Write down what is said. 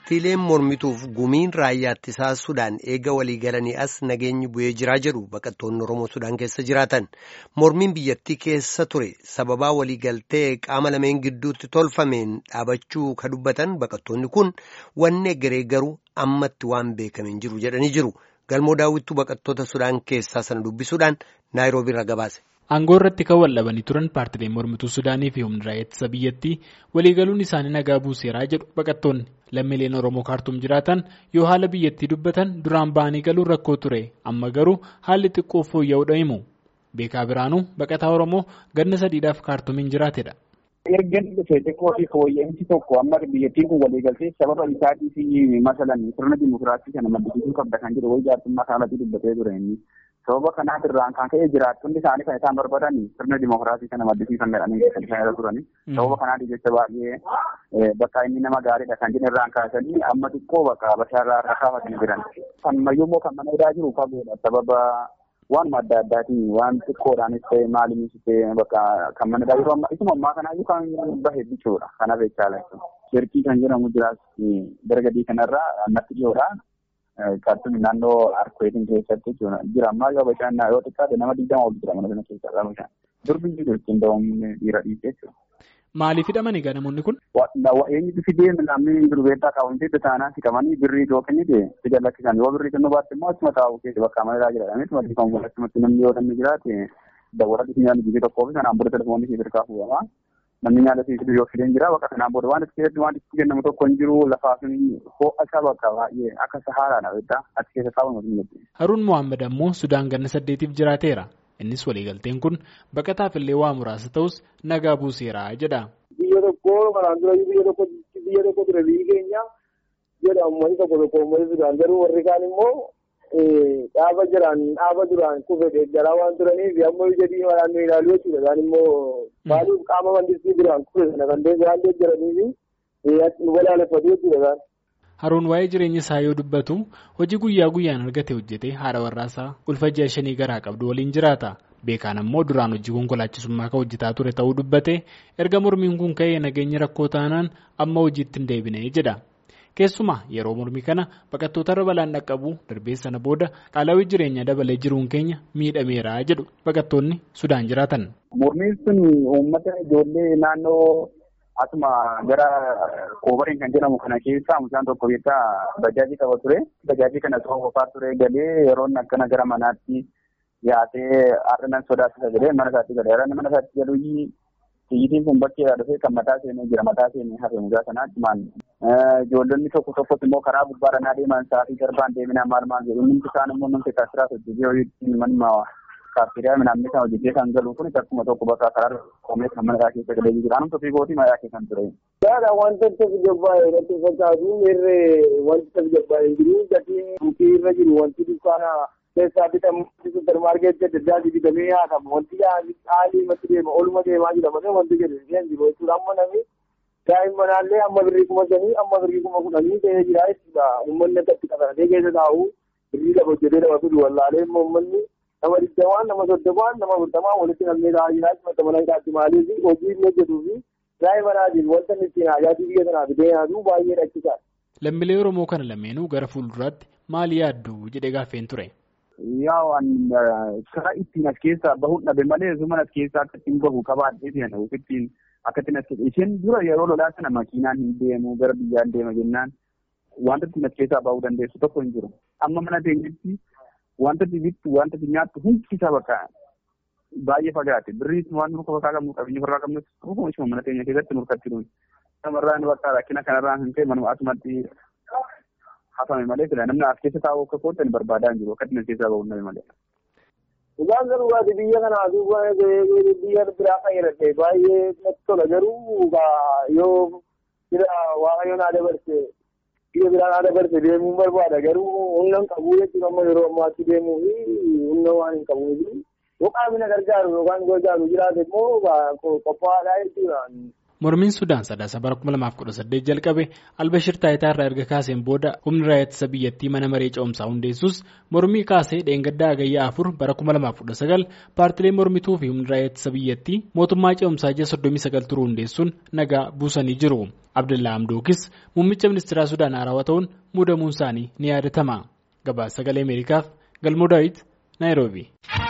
Paartiileen mormituuf gumiin raayyaa ittisaa Sudaan eega walii galanii as nageenyi bu'ee jiraa jedhu baqattoonni Oromoo Sudaan keessa jiraatan. Mormiin biyyattii keessa ture sababaa waliigaltee qaama lameen gidduutti tolfameen dhaabachuu ka dubbatan baqattoonni kun wanni egeree garuu ammatti waan beekameen jiru jedhanii jiru. Galmoo daawwittuu baqattoota Sudaan keessaa sana dubbisuudhaan Naayiroobii irraa gabaase. Aangoo irratti kan waldhabanii turan paartiileen mormituu Sudaanii fi humna raayyaa ittisa biyyattii waliigaluun isaanii nagaa buuseeraa jedhu baqattoonni lammiileen Oromoo kaartuum jiraatan yoo haala biyyattii dubbatan duraan ba'anii galuun rakkoo ture amma garuu haalli xiqqoo fooyya'uudha himu. Beekaa Biraanuu baqataa Oromoo ganna sadiidhaaf kaartuumiin jiraatedha. Erga xiqqoo fi fooyya'insi tokko amma biyyattiin kun waliigaltee sababa isaatii fi masalan sirna dimokiraasii kana maddisiisuu qabda kan jedhu wayii jaartummaa isaanii dubbatee ture inni. Sababa kanaaf irraan kan ka'e jiraattonni isaanii kan isaan barbaadan sirna dimokiraasii kana maddisiisan jedhanii kan isaan irra turani. Sababa kanaaf jecha baay'ee bakka inni nama gaariidha kan jedhan irraan kaasanii amma xiqqoo bakka bashaarraa irra kaafatanii jiran. Kan mayyummoo kan mana hidhaa jiru fagoodha. Sababa waan adda addaatiin waan xiqqoodhaanis ta'e maaliinis ta'e bakka kan mana hidhaa jiru amma isuma ammaa kanaayyuu kan bahe bichuudha. Kanaaf jechaadha. Shirkii kan jedhamu jiraas dargadii kanarraa annatti dhiyoodha. Kaartuun naannoo Arkoeetiin keessatti jira ammaa yoo bashaan yoo xiqqaate nama 20 ol jira mana sana keessaa bashaan. Durbi jiru ittiin da'umni dhiira dhiisee jechuudha. Maaliif hidhamanii namoonni kun? Eenyutu fidee namni durbeettaa qaawwantee bitaanaa siqamanii birrii yoo kennite fida lakkisan yoo birrii kennu baatte immoo achuma taa'u keessa bakka amalaa jedhamee madii kan achumatti namni yoo namni jiraate dawwara nyaanni biyya tokkoo fi sanaan booda telefoonni siif hirkaa fuudhama. Namni nyaata siifiduu yoo fideen jira bakka kanaan booda waan itti waan itti kennamu tokko hin jiru lafaa fi ho'a isaa bakka baay'ee akka sahaaraadha beektaa achi keessa taa'u hin jiru. Haruun Mohaammed ammoo Sudaan ganna 8 jiraateera. Innis waliigalteen kun baqataaf illee waa muraasa ta'us nagaa buuseera jedha. Biyya tokko kanaan dura biyya tokko ture biyyi keenya jedha uummanni tokko uummanni Sudaan garuu warri kaan immoo dhaaba duraan kufe deeggaraa waan turaniif ammoo ija diimaa naannoo ilaaluu jechuudha. Isaan immoo maaliif qaama mandistii duraan kufe sana kan deeggaraniif nu balaaleffatu jechuudha. Haruun waa'ee jireenya isaa yoo dubbatu hojii guyyaa guyyaan argate hojjetee haadha warraasaa ulfa ji'a 5 garaa qabdu waliin jiraata. Beekaan ammoo duraan hojii konkolaachisummaa kan hojjetaa ture ta'uu dubbate erga mormiin kun ka'ee nageenya rakkoo taanaan amma hojiitti hin deebine jedha. Keessumaa yeroo mormii kana baqattoota irra balaan dhaqqabu darbee sana booda qaala'ii jireenya dabalee jiruun keenya miidhameera jedhu baqattoonni Sudaan jiraatan. Mormiin sun uummata ijoollee naannoo asuma gara koobariin kan jedhamu kana keessaa mucaan tokko beektaa bajaajii qaba ture. Bajaajii kana soofaa ture galee yeroo akkana gara manaatti yaatee haadha sodaachisa jedhee mana isaatti galee mana isaatti galuu xiyyitiin kun bakkeedhaa dhufee kan mataa seenee jira mataa seenee hafe mucaa sanaatti maal ijoollonni tokkos immoo karaa gubbaadhaan adeeman sa'aatii darbaan deeminaa maal jedhu inni isaan immoo namni kaasiraa hojjetee manuma kaafteeriyaa midhaan isaa hojjetee kan galu kun akkuma tokko bakka karaa koomee kan mana keessa galee jira anum tokko gootii mayaa keessan ture. Yaada wanta tasgabbaa'ee irratti fakkaatu irree wanti tasgabbaa'ee jiru gatiin buukii irra jiru wanti dukkaana keessaa bitamu supermarkeetii adda addaati bitamee yaadamu wanti haalii matti deema oluma deemaa jira malee wanti jedhu hin jiru jechuudha. Amma namni daa'immanaallee amma birrii 5,000 amma birrii 10,000 ta'ee jira jechuudha. Uummanni akkatti qabatee keessa taa'u birrii lama hojjetee nama fidu wallaalee immoo uummanni nama 20 nama 30 nama 40 walitti namnee taa'aa jira jechuudha. Mana hidhaatti maaliif hojii inni hojjetuu fi daa'immanaatiin wanta inni ittiin haajaatii biyya sanaa fidee yaadu baay'ee rakkisaadha. Lammiilee Oromoo kana lameenuu gara fuulduraatti maal yaaddu jedhee gaaffeen ture. Yaa karaa ittiin as keessaa bahuun dhabe malee mana as keessaa akka ittiin bahu qabaadhee seena ittiin akka ittiin as keessaa isheen dura yeroo lolaa sana makiinaan hin deemu gara biyyaan deema jennaan wanta ittiin as keessaa bahuu dandeessu tokko hin jiru. Amma mana teenyetti wanta bittu wanta nyaattu hundi isaa bakka baay'ee fagaate birriis waan nuka bakkaa qabnu qabeenya irraa qabnu tokkuma ishuma mana teenya keessatti nurkatti dhuun. Namarraan bakka rakkina kanarraan hin ta'e manuma asumatti hafame malee fila namni as keessa taa'u akka kootan barbaadaa hin jiru akka ittiin keessaa bahuun dhabe malee. Dhugaan garuu waati biyya kanaa biyya biraa fayyadamte baay'ee natti tola garuu yoo jira waaqayyo naa dabarse biyya biraa naa dabarse deemuun barbaada garuu humna hin qabu jechuudha amma yeroo ammaatti deemuu fi humna waan hin qabuufi yoo qaamni na gargaaru yookaan gargaaru jiraate immoo qophaa'aadhaa jechuudha. Mormiin Sudaan sadaasa bara 2018 jalqabe Albashir taayitaa irraa erga kaaseen booda humni raayyaa ittisa biyyattii mana maree ce'umsaa hundeessus mormii kaasee dheengaddaa hagayyaa 4 bara 2019 paartilee mormituu fi humni raayyaa ittisa biyyattii mootummaa ce'umsaa ji'a 39 turuu hundeessuun nagaa buusanii jiru. Abdullaa Hamdookis muummicha ministeeraa Sudaan haarawaa ta'uun muudamuun isaanii ni yaadatama. Gabaasa Sagalee Ameerikaaf Galmoo Daawit Naayiroobii.